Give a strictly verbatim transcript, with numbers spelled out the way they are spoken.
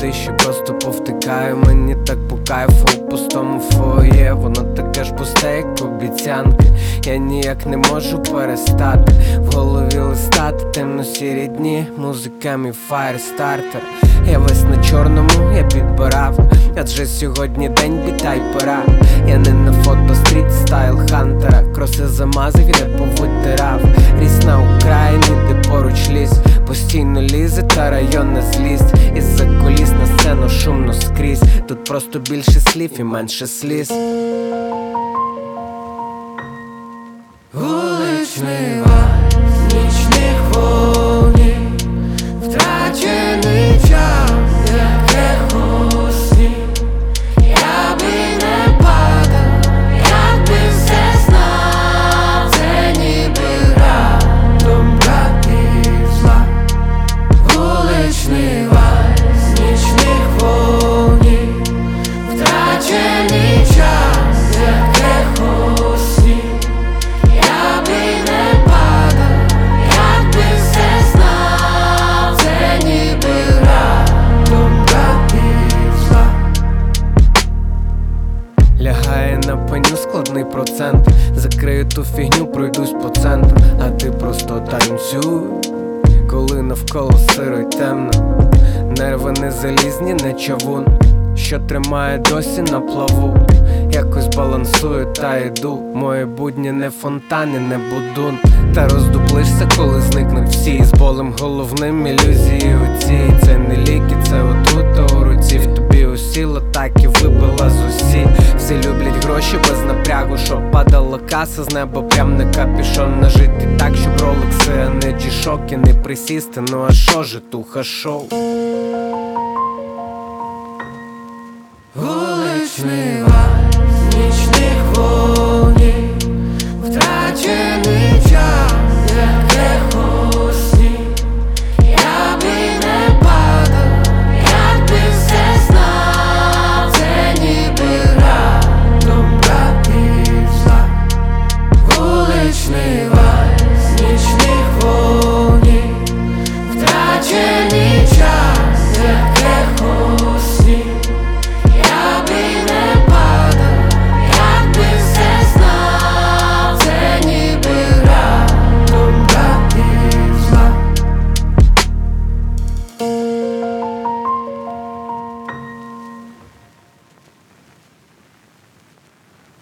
що просто повтикаю. Мені так по кайфу у пустому фоє. Воно таке ж пусте, як обіцянки. Я ніяк не можу перестати в голові листати темно-сірі дні. Музика мій фаєрстартер. Я весь на чорному, я підбирав, адже сьогодні день біта й пора. Я не на фото стріт стайл хантера. Кроси замазав, не повитирав. Ріс на Україні, де поруч ліс. Постійно лізе та районна злість. Із-за куліс на сцену шумно скрізь. Тут просто більше слів і менше сліз. Вуличний вальс, нічних вогнів, втрачений час, як ехо сні. Я би не падав, якби все знав. Це ніби раптом братів зла. Вуличний вальс, нічних вогнів, втрачений час, як ехо сні. Я би не падав, якби все знав. Це ніби раптом братів зла. Лягає на пеню складний процент. Закрию ту фігню, пройдусь по центру, а ти просто танцюй, коли навколо сиро й темно. Нерви не залізні, не чавун, що тримає досі на плаву. Якось балансую та йду. Мої будні не фонтан і не будун. Та роздуплишся, коли зникнуть всі. З болем головним ілюзії оці. Це не ліки, це отрута у руці. В тобі усіло, так і вибила з усі. Всі люблять гроші без напрягу, що падала каса з неба, прям на капюшон. Нажити так, щоб ролекси, а не джішоки. Не присісти, ну а шо же туха шоу. Вуличний